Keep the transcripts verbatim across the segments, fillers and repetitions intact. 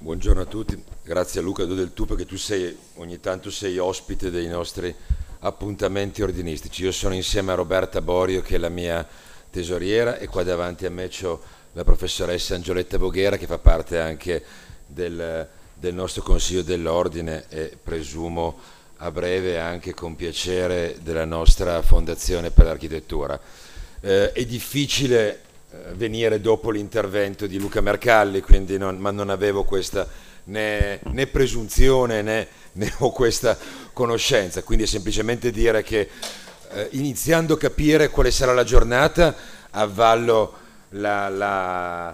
Buongiorno a tutti, grazie a Luca Do del Tu perché tu sei, ogni tanto sei ospite dei nostri appuntamenti ordinistici. Io sono insieme a Roberta Borio che è la mia tesoriera e qua davanti a me c'ho la professoressa Angioletta Voghera che fa parte anche del, del nostro Consiglio dell'Ordine e presumo a breve anche con piacere della nostra Fondazione per l'Architettura. Eh, è difficile venire dopo l'intervento di Luca Mercalli, quindi non, ma non avevo questa né, né presunzione né, né ho questa conoscenza, quindi è semplicemente dire che eh, iniziando a capire quale sarà la giornata avvallo la, la,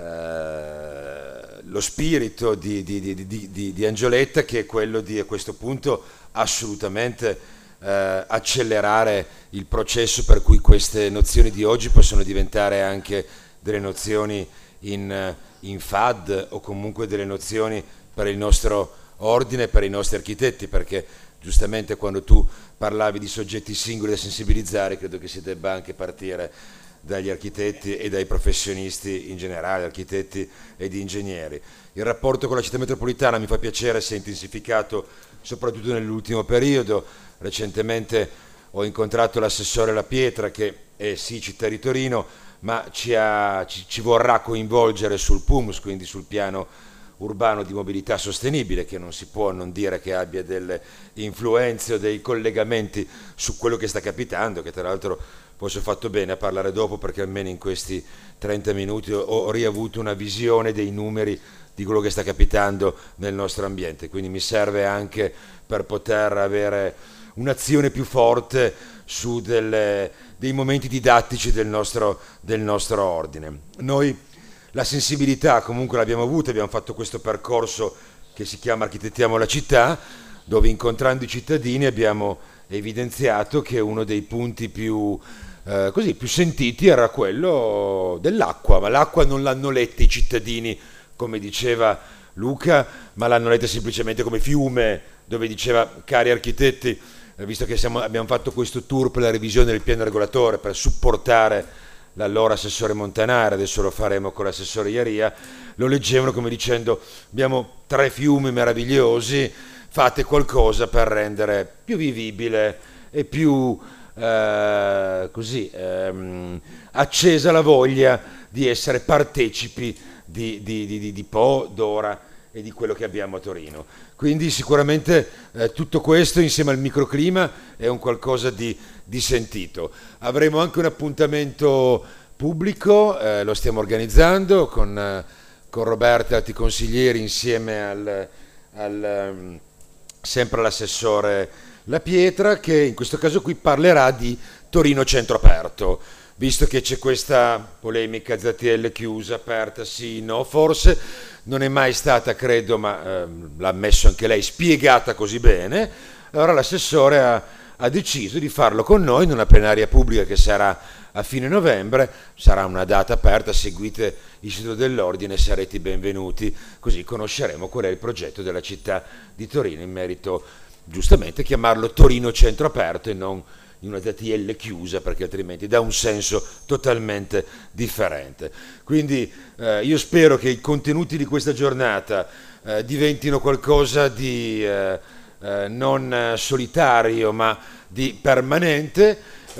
eh, lo spirito di, di, di, di, di, di Angioletta, che è quello di a questo punto assolutamente Eh, accelerare il processo per cui queste nozioni di oggi possono diventare anche delle nozioni in, in F A D o comunque delle nozioni per il nostro ordine, per i nostri architetti, perché giustamente quando tu parlavi di soggetti singoli da sensibilizzare credo che si debba anche partire dagli architetti e dai professionisti in generale, architetti ed ingegneri. Il rapporto con la città metropolitana mi fa piacere, si è intensificato soprattutto nell'ultimo periodo. Recentemente ho incontrato l'assessore La Pietra che è sì città di Torino, ma ci, ha, ci, ci vorrà coinvolgere sul P U M S, quindi sul piano urbano di mobilità sostenibile, che non si può non dire che abbia delle influenze o dei collegamenti su quello che sta capitando, che tra l'altro forse ho fatto bene a parlare dopo perché almeno in questi trenta minuti ho, ho riavuto una visione dei numeri di quello che sta capitando nel nostro ambiente, quindi mi serve anche per poter avere un'azione più forte su delle, dei momenti didattici del nostro, del nostro ordine. Noi la sensibilità comunque l'abbiamo avuta, abbiamo fatto questo percorso che si chiama Architettiamo la città, dove incontrando i cittadini abbiamo evidenziato che uno dei punti più, eh, così, più sentiti era quello dell'acqua, ma l'acqua non l'hanno letta i cittadini, come diceva Luca, ma l'hanno letta semplicemente come fiume, dove diceva, cari architetti, visto che siamo, abbiamo fatto questo tour per la revisione del piano regolatore, per supportare l'allora assessore Montanari, adesso lo faremo con l'assessore Iaria, lo leggevano come dicendo abbiamo tre fiumi meravigliosi, fate qualcosa per rendere più vivibile e più eh, così ehm, accesa la voglia di essere partecipi di, di, di, di, di Po, d'Ora e di quello che abbiamo a Torino. Quindi sicuramente eh, tutto questo insieme al microclima è un qualcosa di, di sentito. Avremo anche un appuntamento pubblico, eh, lo stiamo organizzando con, eh, con Roberta e altri consiglieri insieme al, al, um, sempre all'assessore La Pietra, che in questo caso qui parlerà di Torino Centro Aperto. Visto che c'è questa polemica Z T L chiusa, aperta, sì, no, forse non è mai stata, credo, ma ehm, l'ha ammesso anche lei, spiegata così bene, allora l'assessore ha, ha deciso di farlo con noi in una plenaria pubblica che sarà a fine novembre, sarà una data aperta, seguite l'Istituto dell'Ordine, sarete benvenuti, così conosceremo qual è il progetto della città di Torino in merito, giustamente, chiamarlo Torino Centro Aperto e non in una Z T L chiusa, perché altrimenti dà un senso totalmente differente. Quindi eh, io spero che i contenuti di questa giornata eh, diventino qualcosa di eh, eh, non solitario ma di permanente.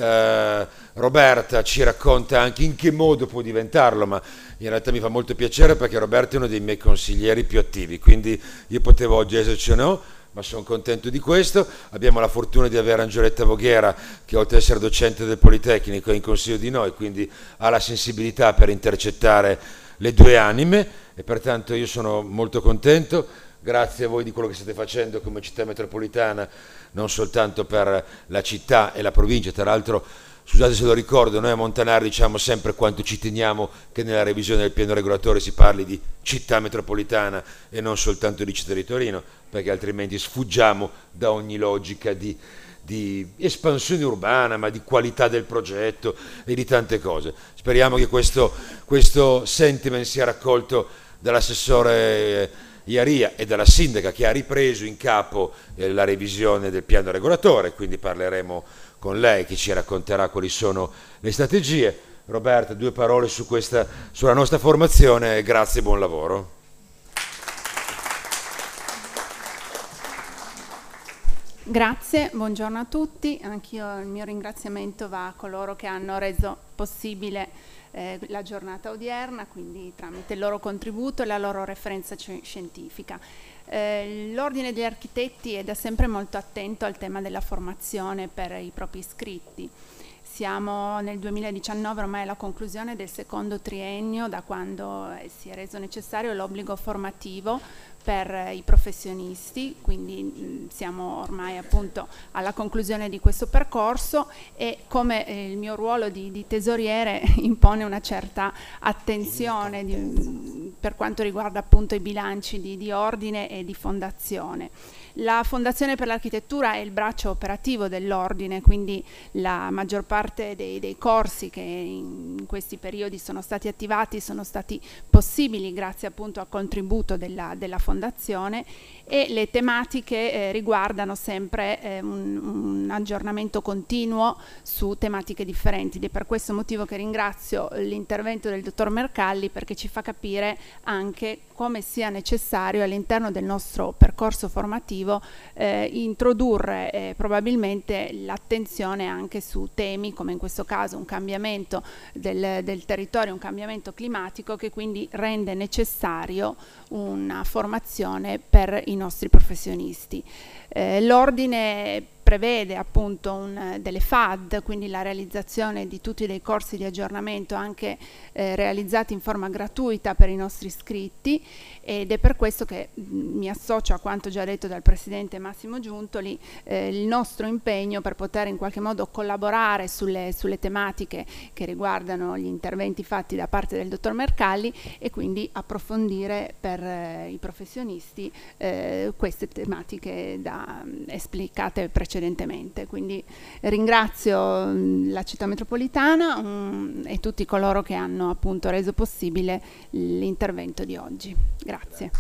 eh, Roberta ci racconta anche in che modo può diventarlo, ma in realtà mi fa molto piacere perché Roberta è uno dei miei consiglieri più attivi, quindi io potevo oggi esserci o no, ma sono contento di questo. Abbiamo la fortuna di avere Angioletta Voghera che oltre ad essere docente del Politecnico è in consiglio di noi, quindi ha la sensibilità per intercettare le due anime e pertanto io sono molto contento. Grazie a voi di quello che state facendo come città metropolitana, non soltanto per la città e la provincia, tra l'altro scusate se lo ricordo, noi a Montanari diciamo sempre quanto ci teniamo che nella revisione del piano regolatore si parli di città metropolitana e non soltanto di città di Torino, perché altrimenti sfuggiamo da ogni logica di, di espansione urbana, ma di qualità del progetto e di tante cose. Speriamo che questo, questo sentiment sia raccolto dall'assessore Iaria e dalla sindaca che ha ripreso in capo eh, la revisione del piano regolatore, quindi parleremo con lei che ci racconterà quali sono le strategie. Roberta, due parole su questa, sulla nostra formazione, grazie e buon lavoro. Grazie, buongiorno a tutti. Anch'io il mio ringraziamento va a coloro che hanno reso possibile eh, la giornata odierna, quindi tramite il loro contributo e la loro referenza scientifica. Eh, L'Ordine degli Architetti è da sempre molto attento al tema della formazione per i propri iscritti. Siamo nel duemiladiciannove, ormai alla conclusione del secondo triennio da quando si è reso necessario l'obbligo formativo per i professionisti, quindi mh, siamo ormai appunto alla conclusione di questo percorso e come eh, il mio ruolo di, di tesoriere impone una certa attenzione di, per quanto riguarda appunto i bilanci di, di ordine e di fondazione. La Fondazione per l'Architettura è il braccio operativo dell'Ordine, quindi la maggior parte dei, dei corsi che in questi periodi sono stati attivati sono stati possibili grazie appunto al contributo della, della Fondazione, e le tematiche eh, riguardano sempre eh, un, un aggiornamento continuo su tematiche differenti, ed è per questo motivo che ringrazio l'intervento del dottor Mercalli, perché ci fa capire anche come sia necessario all'interno del nostro percorso formativo eh, introdurre eh, probabilmente l'attenzione anche su temi come in questo caso un cambiamento del, del territorio, un cambiamento climatico, che quindi rende necessario una formazione per i nostri professionisti. Eh, L'Ordine prevede appunto un, delle F A D, quindi la realizzazione di tutti dei corsi di aggiornamento anche eh, realizzati in forma gratuita per i nostri iscritti, ed è per questo che mh, mi associo a quanto già detto dal Presidente Massimo Giuntoli, eh, il nostro impegno per poter in qualche modo collaborare sulle, sulle tematiche che riguardano gli interventi fatti da parte del Dottor Mercalli, e quindi approfondire per eh, i professionisti eh, queste tematiche da, mh, esplicate precedentemente. Quindi ringrazio mh, la Città Metropolitana mh, e tutti coloro che hanno appunto reso possibile l'intervento di oggi. Grazie.